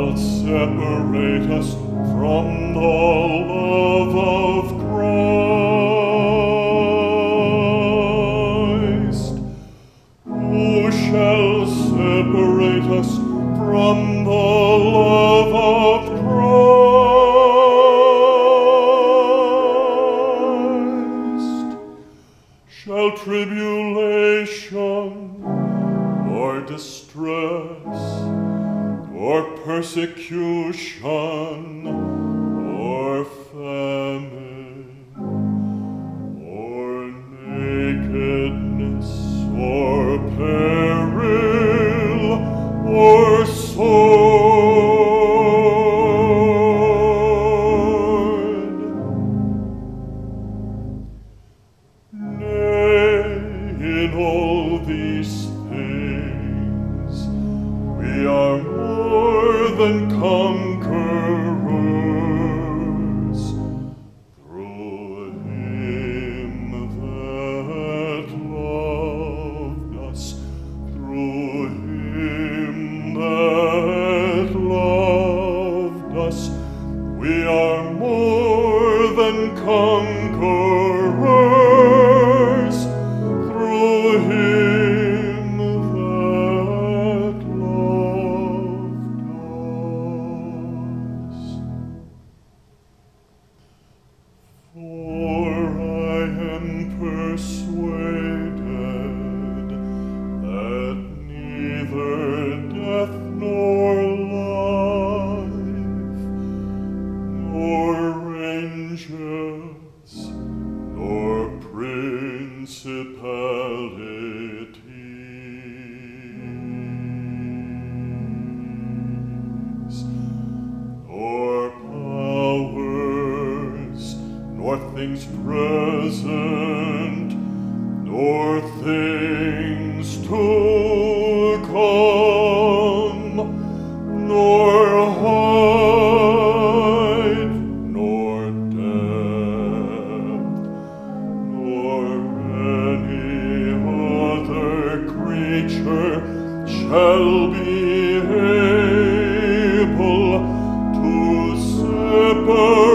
shall separate us from the love of Christ? Who shall separate us from the love of Christ? Shall tribulation or distress or persecution or famine or nakedness or peril or sword? Nay, in all these things we are more than conquerors through him that loved us, through him that loved us. We are more than conquerors through him that loved us. For I am persuaded that neither death nor life, nor angels, nor principalities, nor powers, nor things present, nor things to come, nor height, nor depth, nor any other creature shall be able to separate